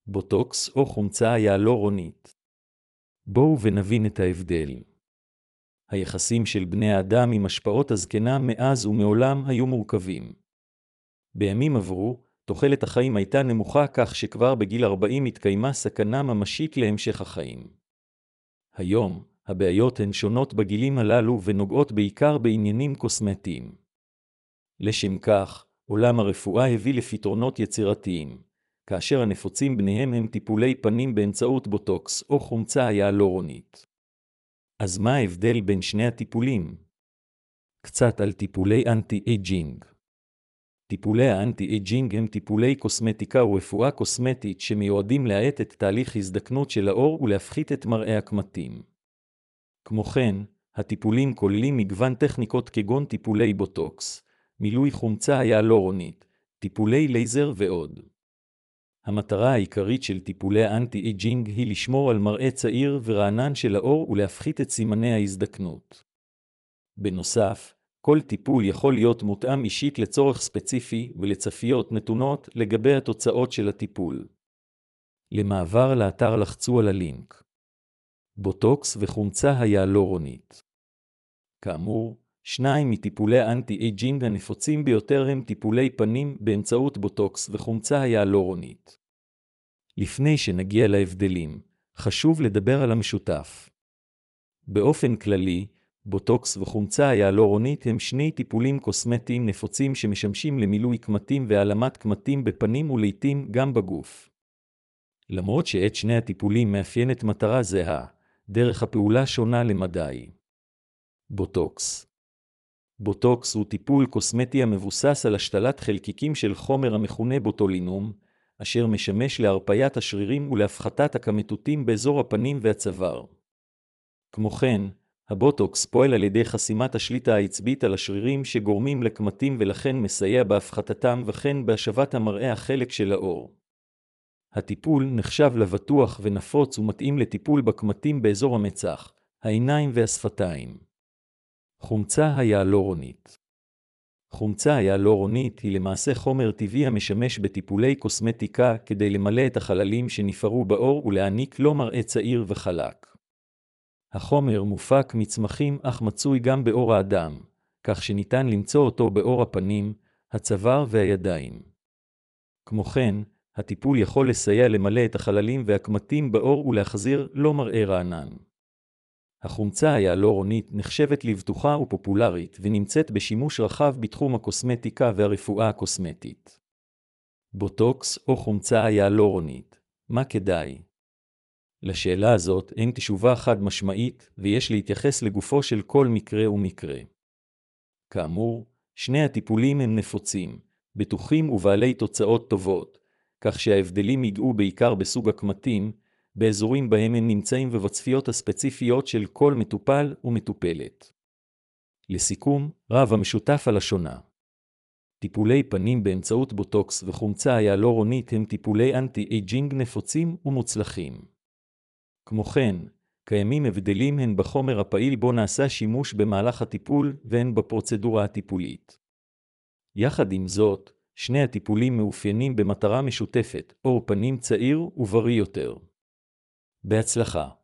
בוטוקס או חומצה היאלורונית. בואו ונבין את ההבדל. היחסים של בני האדם עם השפעות הזקנה מאז ומעולם היו מורכבים. בימים עברו, תוחלת החיים הייתה נמוכה כך שכבר בגיל 40 התקיימה סכנה ממשית להמשך החיים. היום, הבעיות הן שונות בגילים הללו ונוגעות בעיקר בעניינים קוסמטיים. לשם כך, עולם הרפואה הביא לפתרונות יצירתיים, כאשר הנפוצים ביניהם הם טיפולי פנים באמצעות בוטוקס או חומצה היאלורונית. אז מה ההבדל בין שני הטיפולים? קצת על טיפולי אנטי-אייג'ינג. טיפולי האנטי-אייג'ינג הם טיפולי קוסמטיקה ורפואה קוסמטית שמיועדים להאט את תהליך הזדקנות של העור ולהפחית את מראה הקמטים. כמו כן, הטיפולים כוללים מגוון טכניקות כגון טיפולי בוטוקס, מילוי חומצה היאלורונית, טיפולי לייזר ועוד. המטרה העיקרית של טיפולי האנטי-אייג'ינג היא לשמור על מראה צעיר ורענן של העור ולהפחית את סימני ההזדקנות. בנוסף, כל טיפול יכול להיות מותאם אישית לצורך ספציפי ולצפיות נתונות לגבי התוצאות של הטיפול. למעבר לאתר לחצו על הלינק. בוטוקס וחומצה היאלורונית. כאמור, שניים מטיפולי האנטי-אייג'ינג הנפוצים ביותר הם טיפולי פנים באמצעות בוטוקס וחומצה היאלורונית. לפני שנגיע להבדלים, חשוב לדבר על המשותף. באופן כללי, בוטוקס וחומצה היאלורונית הם שני טיפולים קוסמטיים נפוצים שמשמשים למילוי קמטים והעלמת קמטים בפנים ולעיתים גם בגוף. למרות שאת שני הטיפולים מאפיינת מטרה זהה, דרך הפעולה שונה למדי. בוטוקס. בוטוקס הוא טיפול קוסמטי המבוסס על השתלת חלקיקים של חומר המכונה בוטולינום, אשר משמש להרפיית השרירים ולהפחתת הקמטים באזור הפנים והצוואר. כמו כן, הבוטוקס פועל על ידי חסימת השליטה העצבית על השרירים שגורמים לקמטים ולכן מסייע בהפחתתם וכן בהשבת המראה החלק של העור. הטיפול נחשב לבטוח ונפוץ ומתאים לטיפול בקמטים באזור המצח, העיניים והשפתיים. חומצה היאלורונית. חומצה היאלורונית היא למעשה חומר טבעי המשמש בטיפולי קוסמטיקה כדי למלא את החללים שנפערו בעור ולהעניק לו מראה צעיר וחלק. החומר מופק מצמחים אך מצוי גם בעור האדם, כך שניתן למצוא אותו בעור הפנים, הצוואר והידיים. כמו כן, הטיפול יכול לסייע למלא את החללים והקמטים בעור ולהחזיר לו מראה רענן. החומצה היאלורונית נחשבת לבטוחה ופופולרית ונמצאת בשימוש רחב בתחום הקוסמטיקה והרפואה הקוסמטית. בוטוקס או חומצה היאלורונית, מה כדאי? לשאלה הזאת אין תשובה חד משמעית ויש להתייחס לגופו של כל מקרה ומקרה. כאמור, שני הטיפולים הם נפוצים, בטוחים ובעלי תוצאות טובות, כך שההבדלים יגעו בעיקר בסוג הקמטים, באזורים בהם הם נמצאים ובצפיות הספציפיות של כל מטופל ומטופלת. לסיכום, רב המשותף על השונה. טיפולי פנים באמצעות בוטוקס וחומצה היאלורונית הם טיפולי אנטי-אייג'ינג נפוצים ומוצלחים. כמו כן, קיימים הבדלים הן בחומר הפעיל בו נעשה שימוש במהלך הטיפול והן בפרוצדורה הטיפולית. יחד עם זאת, שני הטיפולים מאופיינים במטרה משותפת, עור פנים צעיר ובריא יותר. בהצלחה.